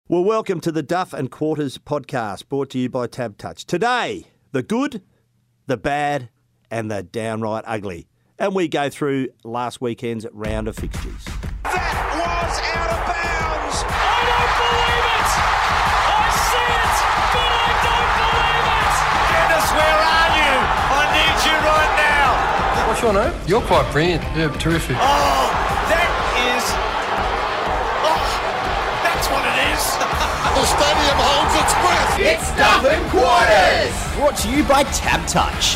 Well, welcome to the Duff and Quarters podcast, brought to you by Tab Touch. Today, the good, the bad, and the downright ugly. And we go through last weekend's round of fixtures. That was out of bounds. I don't believe it. I see it, but I don't believe it. Dennis, where are you? I need you right now. What's your name? You're quite brilliant. Yeah, terrific. Oh, that is... Oh, that's what it is. The stadium holds its breath. It's Duff and Quarters! Brought to you by Tab Touch.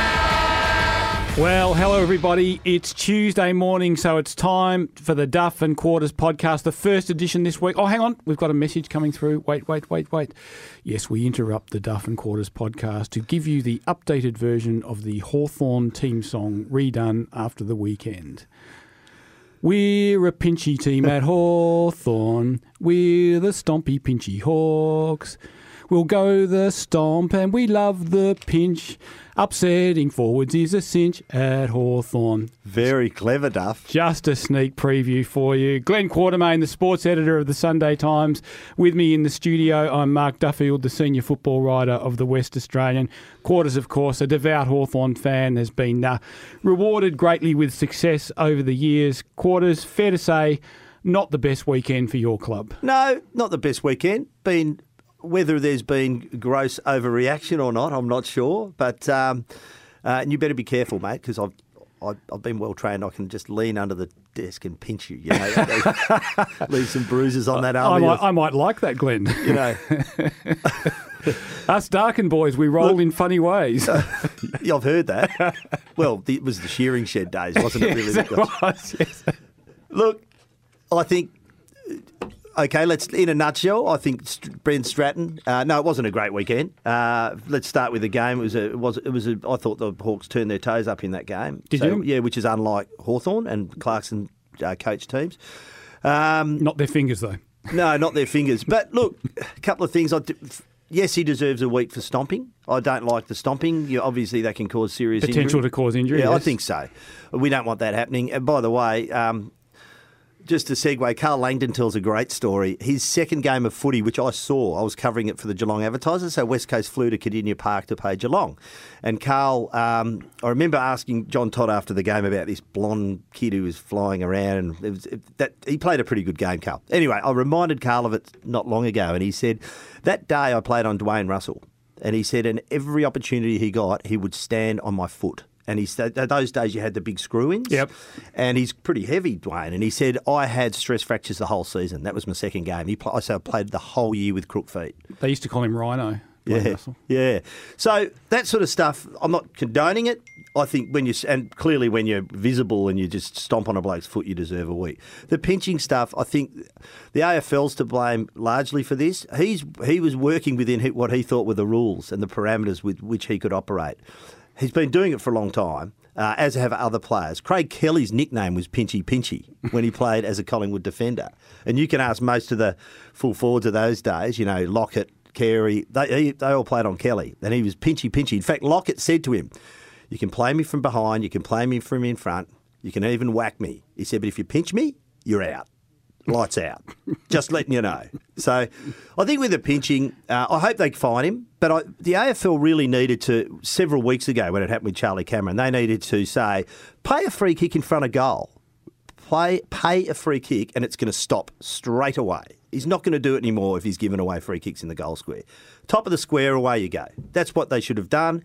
Well, hello everybody. It's Tuesday morning, so it's time for the Duff and Quarters podcast, the first edition this week. Oh, hang on. We've got a message coming through. Wait. Yes, we interrupt the Duff and Quarters podcast to give you the updated version of the Hawthorn team song redone after the weekend. We're a pinchy team at Hawthorn. We're the stompy pinchy Hawks. We'll go the stomp and we love the pinch. Upsetting forwards is a cinch at Hawthorn. Very clever, Duff. Just a sneak preview for you. Glenn Quartermain, the sports editor of the Sunday Times. With me in the studio, I'm Mark Duffield, the senior football writer of the West Australian. Quarters, of course, a devout Hawthorn fan, has been rewarded greatly with success over the years. Quarters, fair to say, not the best weekend for your club. No, not the best weekend. Whether there's been gross overreaction or not, I'm not sure. But and you better be careful, mate, because I've been well trained. I can just lean under the desk and pinch you. You know, leave some bruises on that arm. I might like that, Glenn. You know, us Darkin boys, we roll in funny ways. I've heard that. Well, it was the shearing shed days, wasn't it? Really, yes, it was. Yes. Look, I think. Okay, in a nutshell, I think Brent Stratton. No, it wasn't a great weekend. Let's start with the game. I thought the Hawks turned their toes up in that game. Did you? Yeah, which is unlike Hawthorn and Clarkson coach teams. Not their fingers though. No, not their fingers. But look, a couple of things. Yes, he deserves a week for stomping. I don't like the stomping. Obviously, that can cause serious potential injury. to cause injury. Yeah, yes. I think so. We don't want that happening. And by the way. Just to segue, Carl Langdon tells a great story. His second game of footy, which I saw, I was covering it for the Geelong Advertiser, so West Coast flew to Cardinia Park to play Geelong. And Carl, I remember asking John Todd after the game about this blonde kid who was flying around, and he played a pretty good game, Carl. Anyway, I reminded Carl of it not long ago, and he said, that day I played on Dwayne Russell, and he said, and every opportunity he got, he would stand on my foot. And he said, those days you had the big screw-ins. Yep. And he's pretty heavy, Dwayne. And he said, I had stress fractures the whole season. That was my second game. I played the whole year with crook feet. They used to call him Rhino. Yeah, yeah. So that sort of stuff, I'm not condoning it. I think and clearly when you're visible and you just stomp on a bloke's foot, you deserve a week. The pinching stuff, I think the AFL's to blame largely for this. He was working within what he thought were the rules and the parameters with which he could operate. He's been doing it for a long time, as have other players. Craig Kelly's nickname was Pinchy Pinchy when he played as a Collingwood defender. And you can ask most of the full forwards of those days, you know, Lockett, Carey, they all played on Kelly. And he was Pinchy Pinchy. In fact, Lockett said to him, you can play me from behind, you can play me from in front, you can even whack me. He said, but if you pinch me, you're out. Lights out. Just letting you know. So I think with the pinching, I hope they find him. But the AFL really needed to, several weeks ago when it happened with Charlie Cameron, they needed to say, pay a free kick in front of goal. Pay a free kick and it's going to stop straight away. He's not going to do it anymore if he's given away free kicks in the goal square. Top of the square, away you go. That's what they should have done.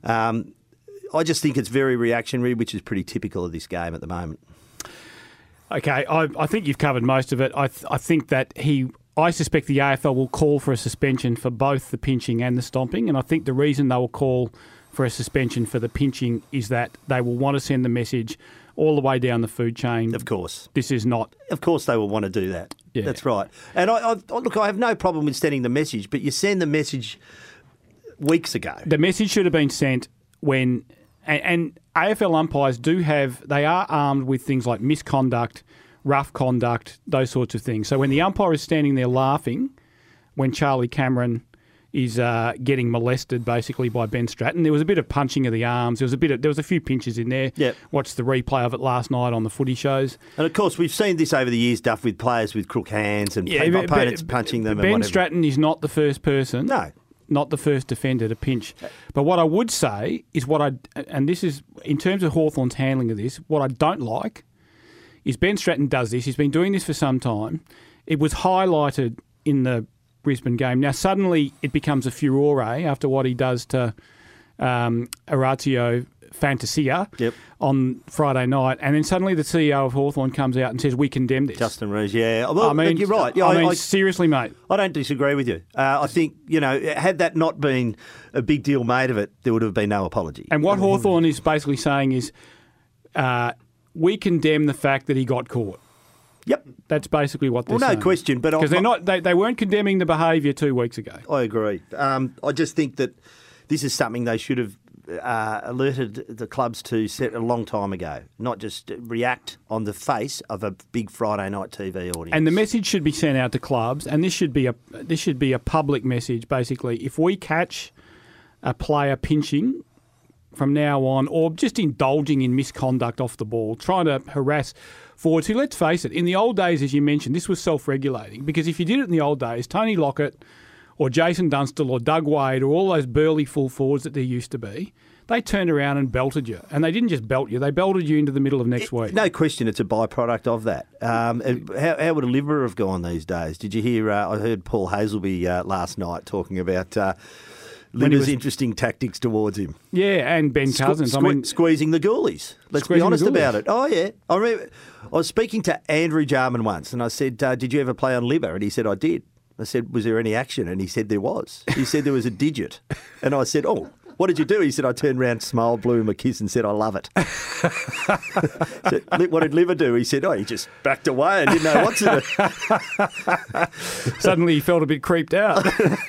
I just think it's very reactionary, which is pretty typical of this game at the moment. Okay, I think you've covered most of it. I think that I suspect the AFL will call for a suspension for both the pinching and the stomping, and I think the reason they will call for a suspension for the pinching is that they will want to send the message all the way down the food chain. Of course. This is not... Of course they will want to do that. Yeah. That's right. And look, I have no problem with sending the message, but you send the message weeks ago. The message should have been sent when... And AFL umpires they are armed with things like misconduct, rough conduct, those sorts of things. So when the umpire is standing there laughing, when Charlie Cameron is getting molested basically by Ben Stratton. There was a bit of punching of the arms. There was a few pinches in there. Yep. Watched the replay of it last night on the footy shows. And of course, we've seen this over the years, Duff, with players with crook hands and opponents punching them. Ben and Stratton is not the first person. No. Not the first defender to pinch. But what I would say is and this is, in terms of Hawthorn's handling of this, what I don't like is Ben Stratton does this. He's been doing this for some time. It was highlighted in the Brisbane game. Now, suddenly it becomes a furore after what he does to Orazio Fantasia on Friday night. And then suddenly the CEO of Hawthorn comes out and says, we condemn this. Justin Rees, yeah. Well, you're right. Yeah, seriously, mate. I don't disagree with you. I think, had that not been a big deal made of it, there would have been no apology. And what Hawthorn is basically saying is, we condemn the fact that he got caught. Yep. That's basically what they're saying. Well, no question. But because they weren't condemning the behaviour 2 weeks ago. I agree. I just think that this is something they should have alerted the clubs to set a long time ago, not just react on the face of a big Friday night TV audience. And the message should be sent out to clubs, and this should be a public message. Basically, if we catch a player pinching from now on, or just indulging in misconduct off the ball, trying to harass forwards who, let's face it, in the old days, as you mentioned, this was self-regulating. Because if you did it in the old days, Tony Lockett or Jason Dunstall or Doug Wade or all those burly full forwards that there used to be, they turned around and belted you. And they didn't just belt you, they belted you into the middle of next week. No question, it's a byproduct of that. How would a liver have gone these days? Did you hear, I heard Paul Hazelby last night talking about Liver's interesting tactics towards him. Yeah, and Ben Cousins. Squeezing the goalies. Let's be honest about it. Oh, yeah. I remember I was speaking to Andrew Jarman once, and I said, did you ever play on liver? And he said, I did. I said, was there any action? And he said there was. He said there was a digit. And I said, oh, what did you do? He said, I turned around, smiled, blew him a kiss and said, I love it. Said, what did Liver do? He said, he just backed away and didn't know what to do. Suddenly he felt a bit creeped out.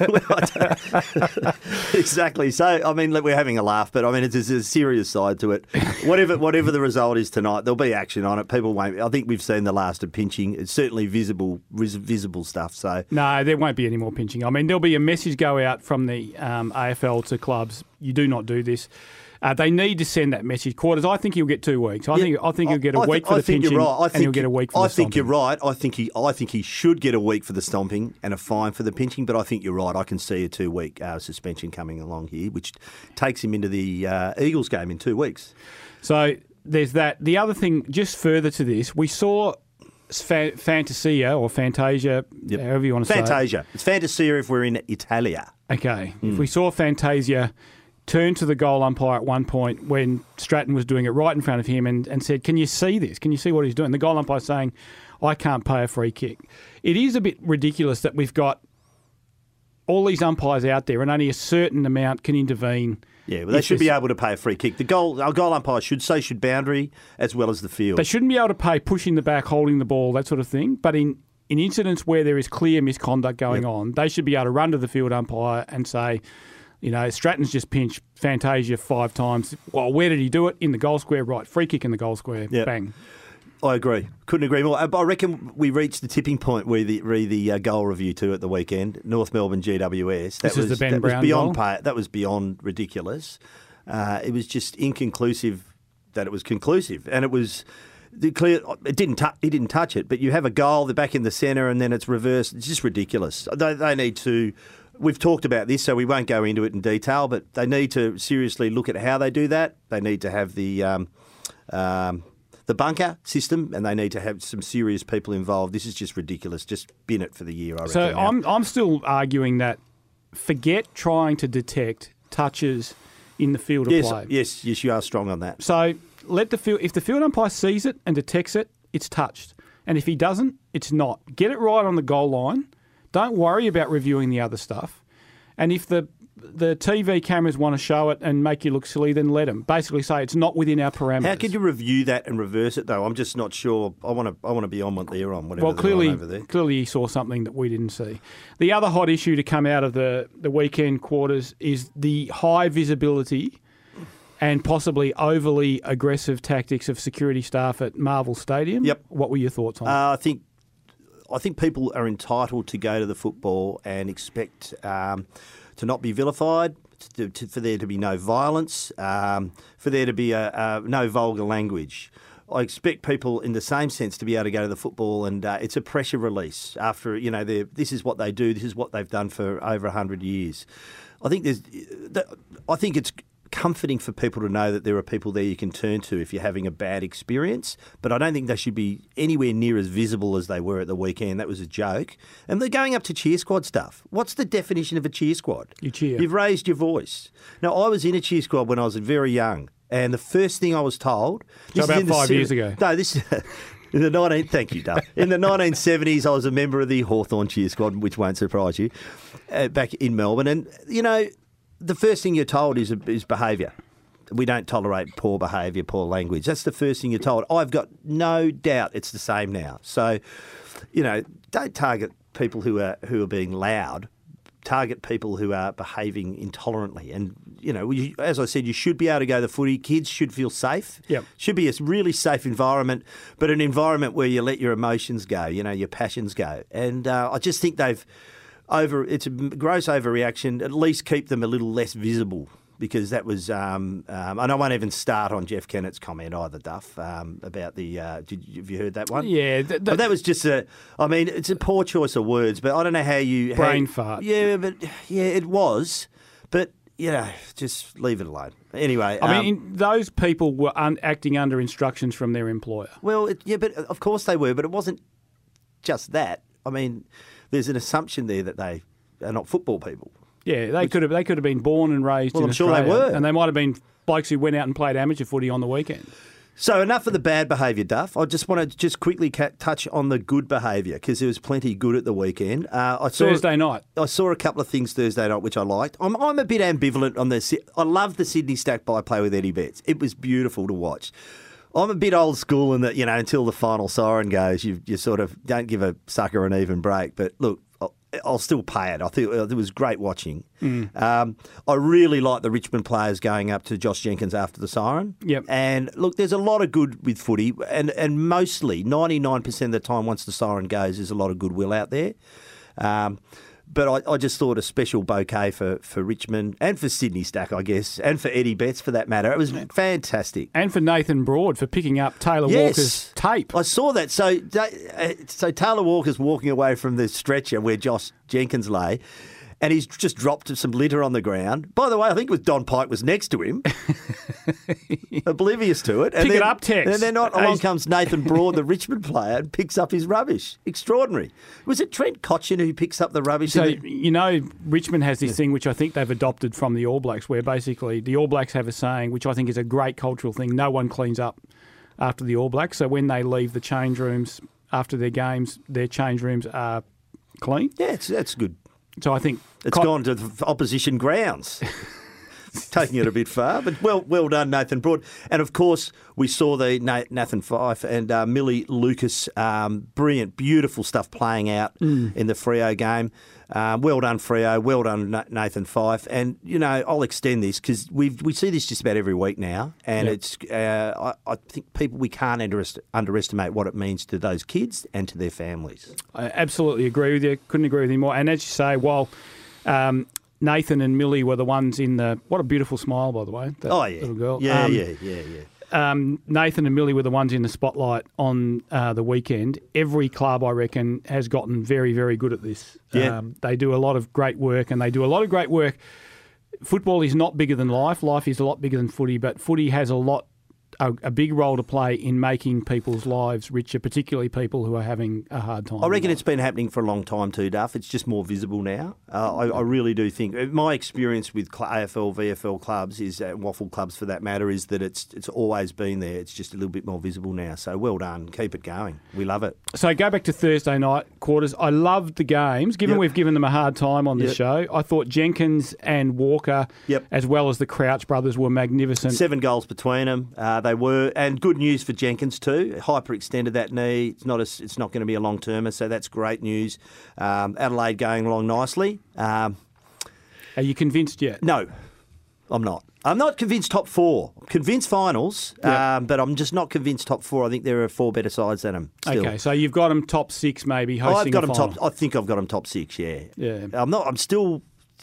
Exactly. So, we're having a laugh, but there's a serious side to it. Whatever the result is tonight, there'll be action on it. People won't. I think we've seen the last of pinching. It's certainly visible stuff. So no, there won't be any more pinching. There'll be a message go out from the AFL to clubs. You do not do this. They need to send that message. Quarters, I think he'll get 2 weeks. I think he'll get a week for the pinching, and he'll get a week for the stomping. I think you're right. I think he should get a week for the stomping and a fine for the pinching, but I think you're right. I can see a 2-week suspension coming along here, which takes him into the Eagles game in 2 weeks. So there's that. The other thing, just further to this, we saw Fantasia or Fantasia, however you want to say it. Fantasia. It's Fantasia if we're in Italia. Okay. If we saw Fantasia turn to the goal umpire at one point when Stratton was doing it right in front of him and said, can you see this? Can you see what he's doing? The goal umpire saying, I can't pay a free kick. It is a bit ridiculous that we've got all these umpires out there and only a certain amount can intervene. Yeah, well, they should be able to pay a free kick. Our goal umpire should boundary as well as the field. They shouldn't be able to pay pushing the back, holding the ball, that sort of thing. But in incidents where there is clear misconduct going on, they should be able to run to the field umpire and say, Stratton's just pinched Fantasia 5 times. Well, where did he do it? In the goal square, right. Free kick in the goal square, bang. I agree. Couldn't agree more. I reckon we reached the tipping point with the goal review too at the weekend. North Melbourne GWS. This is the Ben Brown goal? That was beyond ridiculous. It was just inconclusive that it was conclusive. And it was clear. He didn't touch it, but you have a goal, they're back in the centre and then it's reversed. It's just ridiculous. They need to... We've talked about this, so we won't go into it in detail, but they need to seriously look at how they do that. They need to have the bunker system, and they need to have some serious people involved. This is just ridiculous. Just bin it for the year, I reckon. So I'm still arguing that forget trying to detect touches in the field of play. Yes, you are strong on that. So if the field umpire sees it and detects it, it's touched. And if he doesn't, it's not. Get it right on the goal line. Don't worry about reviewing the other stuff. And if the TV cameras want to show it and make you look silly, then let them. Basically say it's not within our parameters. How could you review that and reverse it, though? I'm just not sure. I want to be on what they're on, whatever they're on over there. Clearly he saw something that we didn't see. The other hot issue to come out of the weekend quarters is the high visibility and possibly overly aggressive tactics of security staff at Marvel Stadium. Yep. What were your thoughts on it? I think I think people are entitled to go to the football and expect to not be vilified, for there to be no violence, for there to be no vulgar language. I expect people in the same sense to be able to go to the football, and it's a pressure release after, this is what they do, this is what they've done for over 100 years. I think it's comforting for people to know that there are people there you can turn to if you're having a bad experience, but I don't think they should be anywhere near as visible as they were at the weekend. That was a joke. And they're going up to cheer squad stuff. What's the definition of a cheer squad? You cheer. You've raised your voice. Now, I was in a cheer squad when I was very young, and the first thing I was told... So about 5 years ago. No, this is... Thank you, Duff. In the 1970s, I was a member of the Hawthorn cheer squad, which won't surprise you, back in Melbourne. And, the first thing you're told is behaviour. We don't tolerate poor behaviour, poor language. That's the first thing you're told. I've got no doubt it's the same now. So, don't target people who are being loud. Target people who are behaving intolerantly. And, as I said, you should be able to go to the footy. Kids should feel safe. Yep. Should be a really safe environment, but an environment where you let your emotions go, your passions go. And I just think it's a gross overreaction. At least keep them a little less visible, because that was, and I won't even start on Jeff Kennett's comment either, Duff, about the, have you heard that one? Yeah. That was just it's a poor choice of words, but I don't know how you... Brain fart. Yeah, it was, but, just leave it alone. Anyway. Those people were acting under instructions from their employer. Well, but of course they were, but it wasn't just that. There's an assumption there that they are not football people. Yeah, they could have been born and raised in Australia. I'm sure they were. And they might have been blokes who went out and played amateur footy on the weekend. So enough of the bad behaviour, Duff. I just want to quickly touch on the good behaviour, because there was plenty good at the weekend. Thursday night. I saw a couple of things Thursday night which I liked. I'm a bit ambivalent on this. I love the Sydney Stack by play with Eddie Betts. It was beautiful to watch. I'm a bit old school in that, until the final siren goes, you sort of don't give a sucker an even break. But look, I'll still pay it. I think it was great watching. I really like the Richmond players going up to Josh Jenkins after the siren. Yep. And look, there's a lot of good with footy, and mostly 99% of the time once the siren goes, there's a lot of goodwill out there. But I just thought a special bouquet for Richmond and for Sydney Stack, I guess, and for Eddie Betts for that matter. It was fantastic. And for Nathan Broad for picking up Taylor Walker's tape. I saw that. So Taylor Walker's walking away from the stretcher where Josh Jenkins lay, and he's just dropped some litter on the ground. By the way, I think it was Don Pike was next to him, oblivious to it. Pick it up, Tex. And then along comes Nathan Broad, the Richmond player, and picks up his rubbish. Extraordinary. Was it Trent Cotchin who picks up the rubbish? So, Richmond has this thing which I think they've adopted from the All Blacks, where basically the All Blacks have a saying, which I think is a great cultural thing, no one cleans up after the All Blacks. So when they leave the change rooms after their games, their change rooms are clean. Yeah, that's good. So I think it's gone to the opposition grounds. Taking it a bit far, but well done, Nathan Broad. And of course, we saw the Nathan Fyfe and Millie Lucas, brilliant, beautiful stuff playing out in the Freo game. Well done, Freo. Well done, Nathan Fyfe. And I'll extend this because we see this just about every week now, and it's. I think we can't underestimate what it means to those kids and to their families. I absolutely agree with you. Couldn't agree with you more. And as you say, while Nathan and Millie were the ones in the... What a beautiful smile, by the way. Little girl. Yeah. Nathan and Millie were the ones in the spotlight on the weekend. Every club, I reckon, has gotten very, very good at this. Yeah. They do a lot of great work, and they do a lot of great work. Football is not bigger than life. Life is a lot bigger than footy, but footy has a big role to play in making people's lives richer, particularly people who are having a hard time. I reckon it's been happening for a long time too, Duff. It's just more visible now. I really do think. My experience with AFL, VFL clubs is, waffle clubs for that matter, is that it's always been there. It's just a little bit more visible now. So well done. Keep it going. We love it. So go back to Thursday night quarters. I loved the games. Given we've given them a hard time on this show, I thought Jenkins and Walker, as well as the Crouch brothers, were magnificent. 7 goals between them. They were, and good news for Jenkins too. Hyperextended that knee. It's not going to be a long termer, so that's great news. Adelaide going along nicely. Are you convinced yet? No. I'm not. I'm not convinced top four. Convinced finals, but I'm just not convinced top four. I think there are 4 better sides than them. Still. Okay, so you've got them top 6 maybe hosting I've got a them final. top. I think I've got them top 6. Yeah. Yeah. I'm still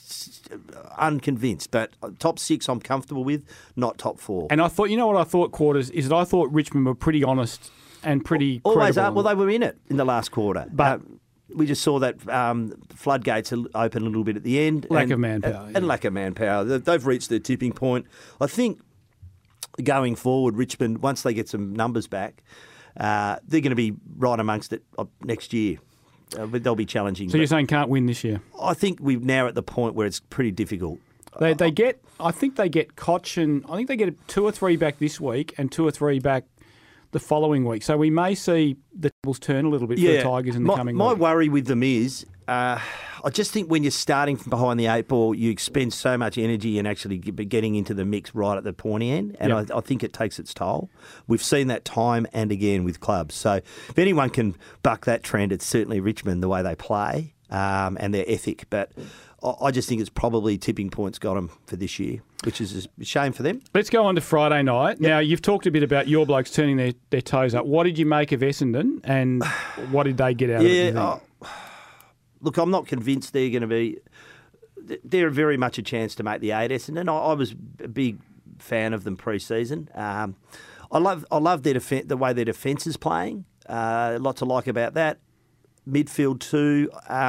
unconvinced, but top 6 I'm comfortable with. Not top 4. And I thought, you know what I thought, Quarters, is that I thought Richmond were pretty honest and pretty Always credible. are. Well, they were in it in the last quarter, But- we just saw that floodgates open a little bit at the end. Lack of manpower, And lack of manpower. They've reached their tipping point. I think going forward, Richmond, once they get some numbers back, they're going to be right amongst it next year. But they'll be challenging. So you're saying can't win this year? I think we're now at the point where it's pretty difficult. I think they get Cochin. I think they get 2 or 3 back this week and 2 or 3 back the following week. So we may see the tables turn a little bit for the Tigers in the coming My week. worry with them is, I just think when you're starting from behind the 8 ball, you expend so much energy in actually getting into the mix right at the pointy end, and I think it takes its toll. We've seen that time and again with clubs. So if anyone can buck that trend, it's certainly Richmond, the way they play and their ethic. But I just think it's probably tipping points got them for this year, which is a shame for them. Let's go on to Friday night. Now, you've talked a bit about your blokes turning their toes up. What did you make of Essendon, and what did they get out of it? do you think? Look, I'm not convinced they're going to be. They're very much a chance to make the 8, Essendon. I was a big fan of them pre-season. I love their the way their defence is playing. Lots to like about that. Midfield too.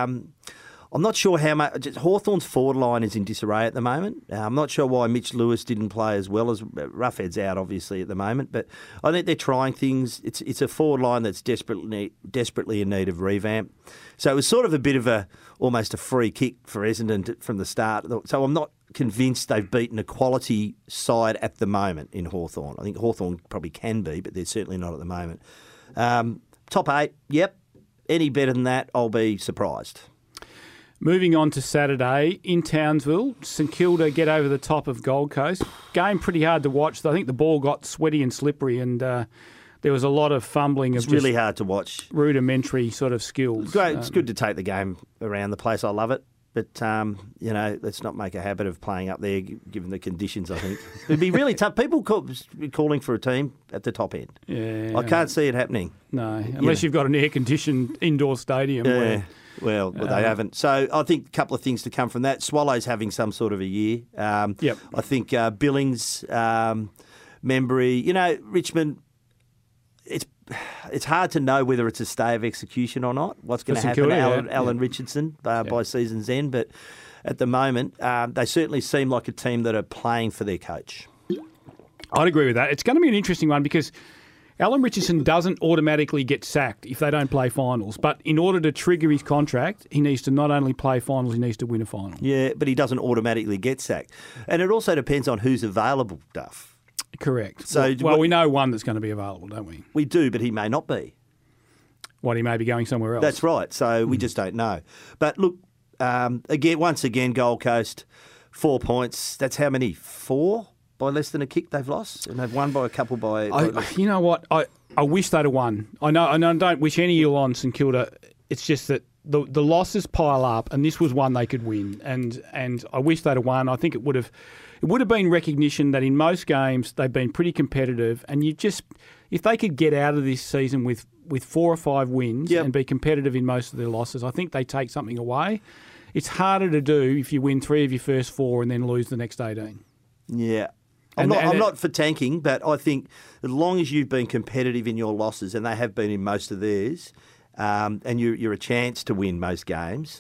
I'm not sure how much. Hawthorn's forward line is in disarray at the moment. I'm not sure why Mitch Lewis didn't play as well as Roughhead's out, obviously, at the moment. But I think they're trying things. It's a forward line that's desperately in need of revamp. So it was sort of a bit of almost a free kick for Essendon from the start. So I'm not convinced they've beaten a quality side at the moment in Hawthorn. I think Hawthorn probably can be, but they're certainly not at the moment. Top 8, yep. Any better than that, I'll be surprised. Moving on to Saturday in Townsville, St Kilda get over the top of Gold Coast. Game pretty hard to watch. I think the ball got sweaty and slippery, and there was a lot of fumbling. It's really hard to watch. Rudimentary sort of skills. Great. It's good to take the game around the place. I love it. But, let's not make a habit of playing up there, given the conditions, I think. It'd be really tough. People calling for a team at the top end. Yeah, I can't see it happening. No, unless you've got an air-conditioned indoor stadium. Yeah. Well, they haven't. So I think a couple of things to come from that. Swallows having some sort of a year. Yep. I think Billings, Membry, Richmond, it's hard to know whether it's a stay of execution or not. What's going to happen to Alan Richardson by season's end. But at the moment, they certainly seem like a team that are playing for their coach. I'd agree with that. It's going to be an interesting one because Alan Richardson doesn't automatically get sacked if they don't play finals. But in order to trigger his contract, he needs to not only play finals, he needs to win a final. Yeah, but he doesn't automatically get sacked. And it also depends on who's available, Duff. Correct. So, well, we know one that's going to be available, don't we? We do, but he may not be. He may be going somewhere else. That's right. So we just don't know. But look, once again, Gold Coast, 4 points. That's how many? 4? By less than a kick they've lost, and they've won by a couple by. You know what? I wish they'd have won. I know. I don't wish any ill on St Kilda. It's just that the losses pile up, and this was one they could win. And I wish they'd have won. I think it would have been recognition that in most games they've been pretty competitive, and if they could get out of this season with 4 or 5 wins and be competitive in most of their losses, I think they take something away. It's harder to do if you win 3 of your first 4 and then lose the next 18. Yeah. I'm not for tanking, but I think as long as you've been competitive in your losses, and they have been in most of theirs, and you're a chance to win most games,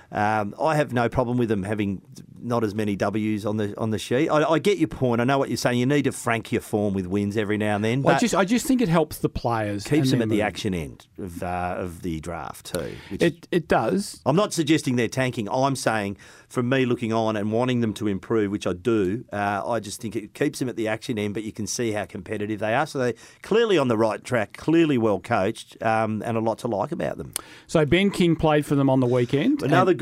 I have no problem with them having not as many W's on the sheet. I get your point. I know what you're saying. You need to frank your form with wins every now and then. Well, I just think it helps the players. Keeps them at the action end of the draft too. It does. I'm not suggesting they're tanking. I'm saying, from me looking on and wanting them to improve, which I do, I just think it keeps them at the action end, but you can see how competitive they are. So they're clearly on the right track, clearly well coached, and a lot to like about them. So Ben King played for them on the weekend.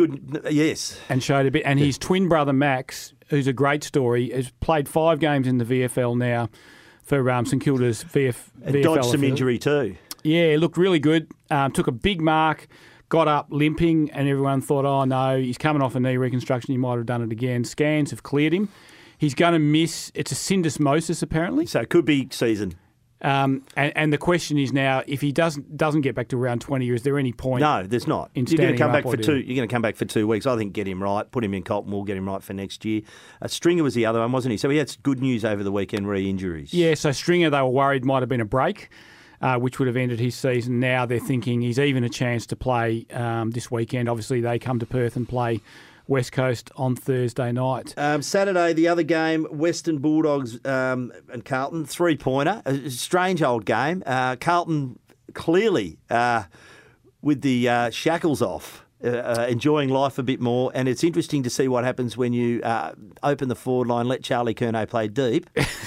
Yes. And showed a bit. And his twin brother Max, who's a great story, has played 5 games in the VFL now for St Kilda's VFL. Dodged some injury too. Yeah, looked really good. Took a big mark, got up limping, and everyone thought, oh no, he's coming off a knee reconstruction, he might have done it again. Scans have cleared him. He's going to miss. It's a syndesmosis apparently. So it could be season. And the question is now, if he doesn't get back to round 20, is there any point? No, there's not. In You're going to come standing back up for or two. down? You're going to come back for 2 weeks. I think get him right. Put him in Colton. We'll get him right for next year. Stringer was the other one, wasn't he? So he had good news over the weekend. Re-injuries. Yeah. So Stringer, they were worried might have been a break, which would have ended his season. Now they're thinking he's even a chance to play this weekend. Obviously, they come to Perth and play West Coast on Thursday night. Saturday, the other game, Western Bulldogs and Carlton, 3-pointer. A strange old game. Carlton clearly with the shackles off, enjoying life a bit more. And it's interesting to see what happens when you open the forward line, let Charlie Curnow play deep,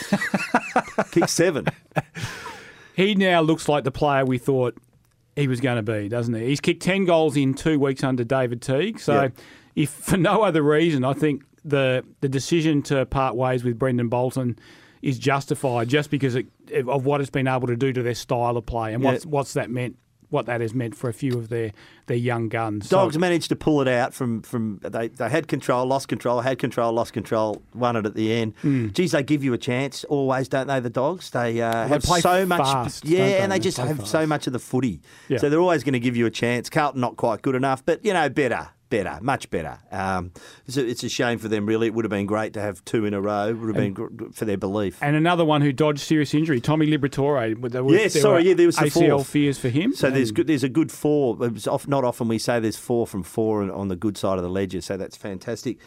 kick 7. He now looks like the player we thought he was going to be, doesn't he? He's kicked 10 goals in 2 weeks under David Teague. So Yeah. if for no other reason, I think the decision to part ways with Brendan Bolton is justified just because of what it's been able to do to their style of play and what that has meant for a few of their young guns. Dogs managed to pull it out from they had control, lost control, had control, lost control, won it at the end. Geez, they give you a chance always, don't they, the Dogs? They have play so much. fast, yeah, don't they? and they They just play have fast. so much of the footy. Yeah. So they're always going to give you a chance. Carlton not quite good enough, but, better, much better. It's a shame for them, really. It would have been great to have 2 in a row. It would have been good for their belief. And another one who dodged serious injury, Tommy Liberatore. There was there was the ACL fourth. fears for him. So there's a good 4. It's not often we say there's 4 from 4 on the good side of the ledger, so that's fantastic.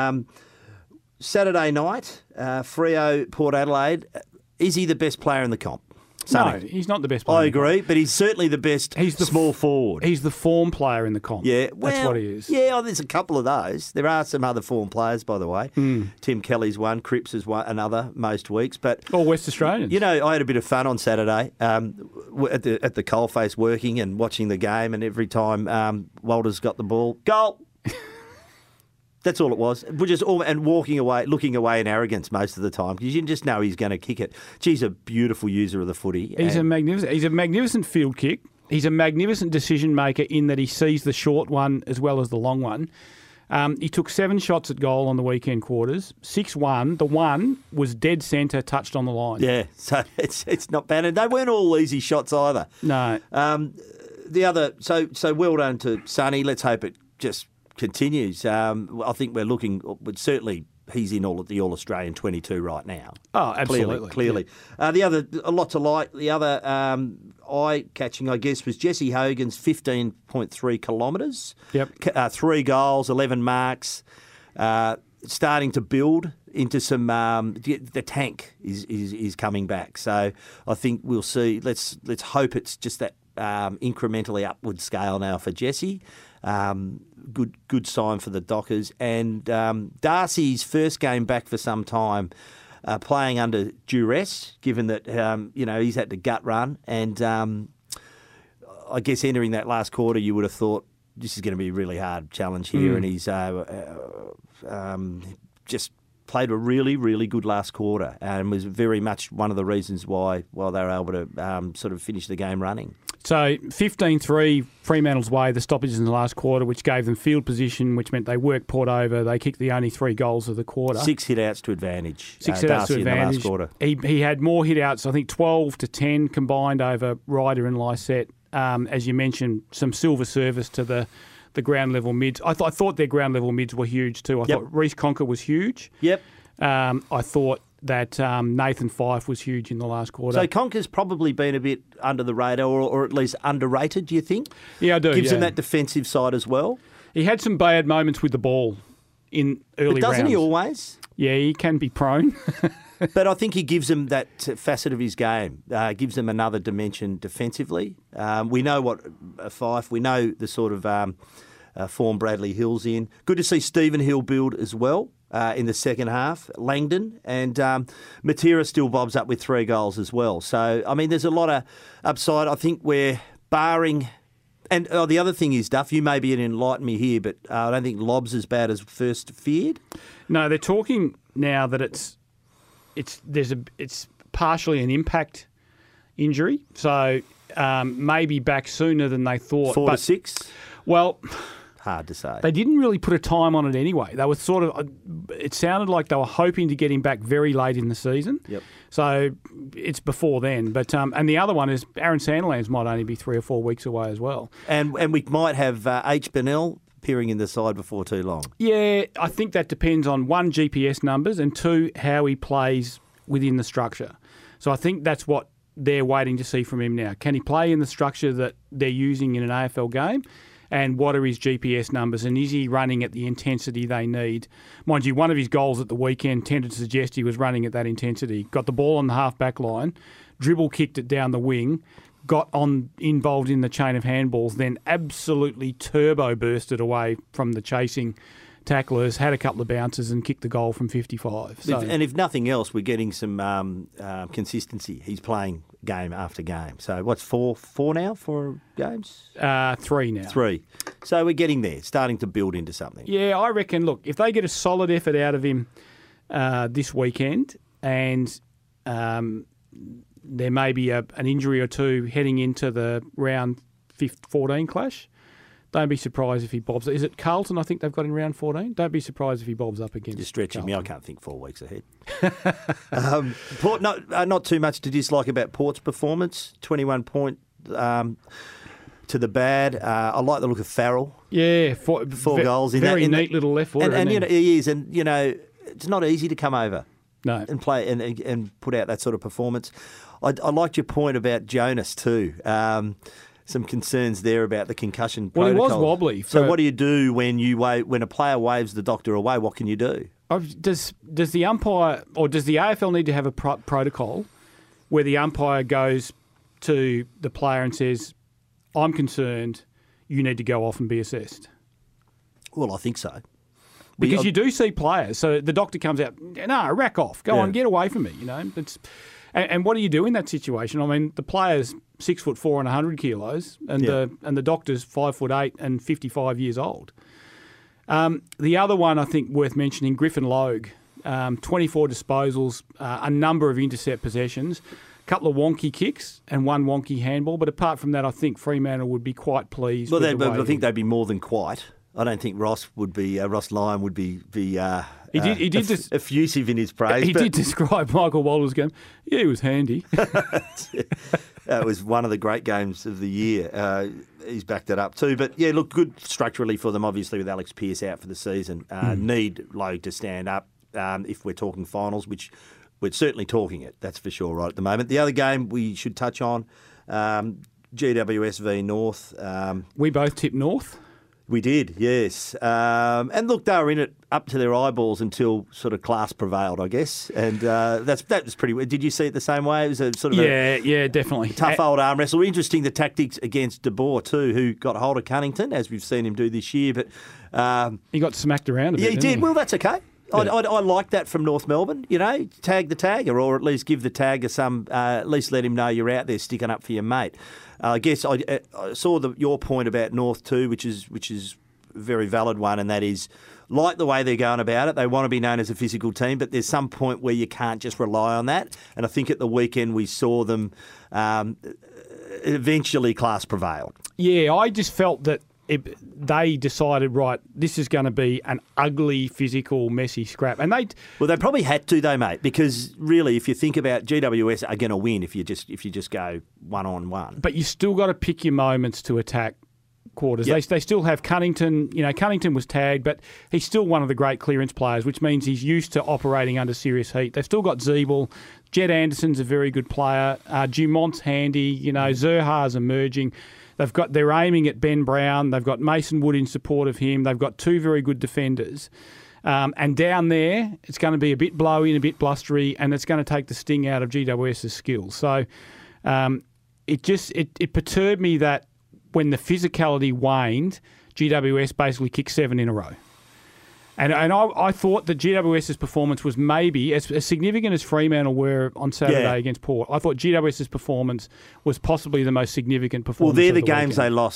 Saturday night, Freo, Port Adelaide. Is he the best player in the comp? No, Sonny? he's not the best player. I in the comp. agree, but he's certainly the best small forward. He's the form player in the comp. Yeah, that's what he is. Yeah, there's a couple of those. There are some other form players, by the way. Tim Kelly's one, Cripps is one, another most weeks. But Or West Australians. you know, I had a bit of fun on Saturday at the coalface working and watching the game, and every time Walters got the ball, goal. That's all it was. We're just and walking away, looking away in arrogance most of the time because you just know he's going to kick it. He's a beautiful user of the footy. He's a magnificent field kick. He's a magnificent decision maker in that he sees the short one as well as the long one. He took 7 shots at goal on the weekend quarters. 6-1. The one was dead centre, touched on the line. Yeah, so it's not bad. And they weren't all easy shots either. No. The other, so well done to Sonny. Let's hope it just continues. I think we're looking, but certainly he's in the All-Australian 22 right now. Oh, absolutely. Clearly. The other, a lot to like, the other eye-catching, I guess, was Jesse Hogan's 15.3 kilometres. Yep. 3 goals, 11 marks, starting to build into some, the tank is coming back. So I think we'll see, let's hope it's just that incrementally upward scale now for Jesse. Good sign for the Dockers. And Darcy's first game back for some time, playing under duress, given that he's had to gut run. And I guess entering that last quarter, you would have thought this is going to be a really hard challenge here. And he's just played a really, really good last quarter and was very much one of the reasons why they were able to sort of finish the game running. So 15-3 Fremantle's way, the stoppages in the last quarter, which gave them field position, which meant they worked Port over. They kicked the only 3 goals of the quarter. 6 hit-outs to advantage. 6 hit-outs to Darcy advantage. in the last quarter. He had more hit-outs, I think 12-10 combined over Ryder and Lysette. As you mentioned, some silver service to the ground level mids. I thought their ground level mids were huge too. I thought Reece Conker was huge. Yep. I thought that Nathan Fyfe was huge in the last quarter. So Conker's probably been a bit under the radar or at least underrated, do you think? Yeah, I do. Gives him that defensive side as well. He had some bad moments with the ball in early But doesn't rounds. he always? Yeah, he can be prone. But I think he gives them that facet of his game, gives them another dimension defensively. We know what Fyfe, we know the sort of form Bradley Hill's in. Good to see Stephen Hill build as well in the second half. Langdon and Matera still bobs up with 3 goals as well. So, I mean, there's a lot of upside. I think we're barring... And the other thing is, Duff, you may be able to enlighten me here, but I don't think Lob's as bad as first feared. No, they're talking now that it's partially an impact injury, so maybe back sooner than they thought. 4 to 6. Well, hard to say. They didn't really put a time on it anyway. They were sort of, it sounded like they were hoping to get him back very late in the season. Yep. So it's before then. But and the other one is Aaron Sandilands might only be 3 or 4 weeks away as well. And we might have H. Bennell appearing in the side before too long. Yeah, I think that depends on, 1, GPS numbers, and 2, how he plays within the structure. So I think that's what they're waiting to see from him now. Can he play in the structure that they're using in an AFL game? And what are his GPS numbers? And is he running at the intensity they need? Mind you, one of his goals at the weekend tended to suggest he was running at that intensity. Got the ball on the half-back line, dribble kicked it down the wing, got involved in the chain of handballs, then absolutely turbo bursted away from the chasing tacklers, had a couple of bounces and kicked the goal from 55. So, And if nothing else, we're getting some consistency. He's playing game after game. So what's four now? 4 games? 3 now. 3. So we're getting there, starting to build into something. Yeah, I reckon, look, if they get a solid effort out of him this weekend, and there may be an injury or two heading into the round 14 clash, don't be surprised if he bobs. Is it Carlton? I think they've got in round 14. Don't be surprised if he bobs up against. You're stretching Carlton. me. I can't think 4 weeks ahead. Port, not too much to dislike about Port's performance. 21 point to the bad. I like the look of Farrell. Yeah, 4 goals in very that. neat little left footer. And you know, he is, and you know, it's not easy to come over. No. And play and put out that sort of performance. I liked your point about Jonas too. Some concerns there about the concussion protocol. Well, he was wobbly. So what do you do when a player waves the doctor away? What can you do? Does the umpire, or does the AFL need to have a protocol where the umpire goes to the player and says, "I'm concerned, you need to go off and be assessed"? Well, I think so. Because you do see players. So the doctor comes out, "No, rack off. Go on, get away from me." You know, and what do you do in that situation? I mean, the player's 6'4" and 100 kilos, and the doctor's 5'8" and 55 years old. The other one I think worth mentioning, Griffin Logue, 24 disposals, a number of intercept possessions, a couple of wonky kicks and 1 wonky handball. But apart from that, I think Fremantle would be quite pleased. Well, I think they'd be more than quite. I don't think Ross Lyon would be effusive in his praise. He did describe Michael Walters' game. Yeah, he was handy. That was one of the great games of the year. He's backed it up too. But yeah, look, good structurally for them, obviously, with Alex Pearce out for the season. Need Logue to stand up if we're talking finals, which we're certainly talking it, that's for sure, right at the moment. The other game we should touch on, GWS v North. We both tipped North. We did, yes. And look, they were in it up to their eyeballs until sort of class prevailed, I guess. And that was pretty. Did you see it the same way? It was a sort of definitely tough old arm wrestle. Interesting the tactics against De Boer too, who got hold of Cunnington, as we've seen him do this year. But he got smacked around a bit. Yeah, he did. He? Well, that's okay. Yeah. I like that from North Melbourne. You know, tag the tagger, or at least give the tagger some. At least let him know you're out there sticking up for your mate. I guess I saw your point about North too, which is a very valid one, and that is like the way they're going about it. They want to be known as a physical team, but there's some point where you can't just rely on that. And I think at the weekend we saw them eventually class prevailed. Yeah, I just felt that they decided, right, this is going to be an ugly, physical, messy scrap. And they probably had to though, mate, because really, if you think about GWS are going to win if you just go 1-on-1. But you still got to pick your moments to attack Quarters. Yep. They still have Cunnington. You know, Cunnington was tagged, but he's still one of the great clearance players, which means he's used to operating under serious heat. They've still got Zeeble. Jed Anderson's a very good player. Dumont's handy. You know, Zerha's emerging. They're aiming at Ben Brown. They've got Mason Wood in support of him. They've got 2 very good defenders. And down there, it's going to be a bit blowy and a bit blustery, and it's going to take the sting out of GWS's skills. So it perturbed me that when the physicality waned, GWS basically kicked 7 in a row. And I thought that GWS's performance was maybe, as significant as Fremantle were on Saturday against Port, I thought GWS's performance was possibly the most significant performance. Well, they're the games they lost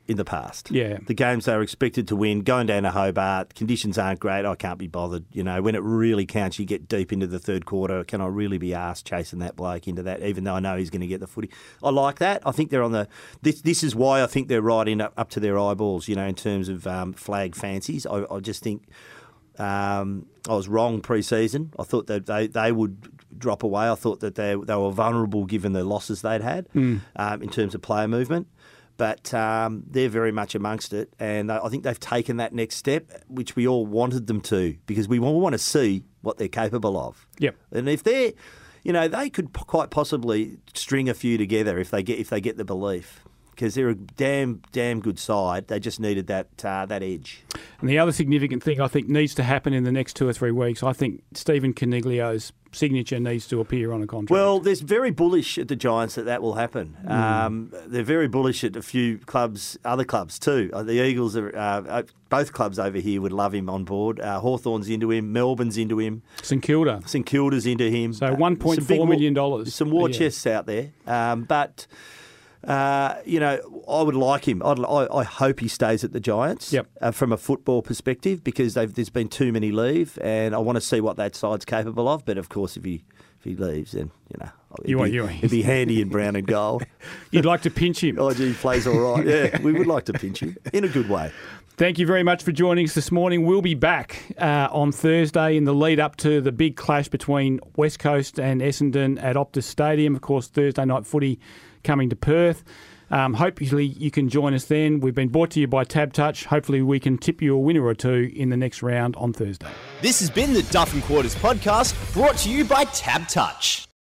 in the past. Yeah. The games they were expected to win, going down to Hobart, conditions aren't great, I can't be bothered. You know, when it really counts, you get deep into the third quarter, can I really be arsed chasing that bloke into that, even though I know he's going to get the footy? I like that. I think they're on the... This is why I think they're right in up to their eyeballs, you know, in terms of flag fancies. I just think... I was wrong pre-season. I thought that they would drop away. I thought that they were vulnerable given the losses they'd had in terms of player movement. But they're very much amongst it, and I think they've taken that next step, which we all wanted them to, because we all want to see what they're capable of. Yep. And if they're, you know, they could quite possibly string a few together if they get the belief. Because they're a damn good side. They just needed that edge. And the other significant thing I think needs to happen in the next 2 or 3 weeks, I think Stephen Coniglio's signature needs to appear on a contract. Well, there's very bullish at the Giants that will happen. They're very bullish at a few clubs, other clubs too. The Eagles, both clubs over here would love him on board. Hawthorn's into him. Melbourne's into him. St Kilda's into him. So $1.4 million. Some war chests out there. But... you know, I would like him. I hope he stays at the Giants from a football perspective, because there's been too many leave, and I want to see what that side's capable of. But of course, if he leaves, then it'd be handy in brown and gold. You'd like to pinch him. Oh, gee, he plays all right. Yeah, we would like to pinch him in a good way. Thank you very much for joining us this morning. We'll be back on Thursday in the lead up to the big clash between West Coast and Essendon at Optus Stadium. Of course, Thursday night footy coming to Perth. Hopefully you can join us then. We've been brought to you by Tab Touch. Hopefully we can tip you a winner or two in the next round on Thursday. This has been the Duff and Quarters podcast, brought to you by Tab Touch.